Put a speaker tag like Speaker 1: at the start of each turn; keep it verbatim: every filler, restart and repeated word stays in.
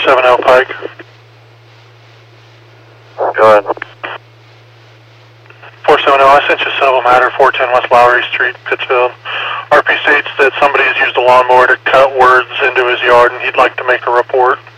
Speaker 1: seven zero Pike.
Speaker 2: Go ahead.
Speaker 1: four seven zero, I sent you a civil matter, four ten West Lowry Street, Pittsfield. R P states that somebody has used a lawnmower to cut words into his yard and he'd like to make a report.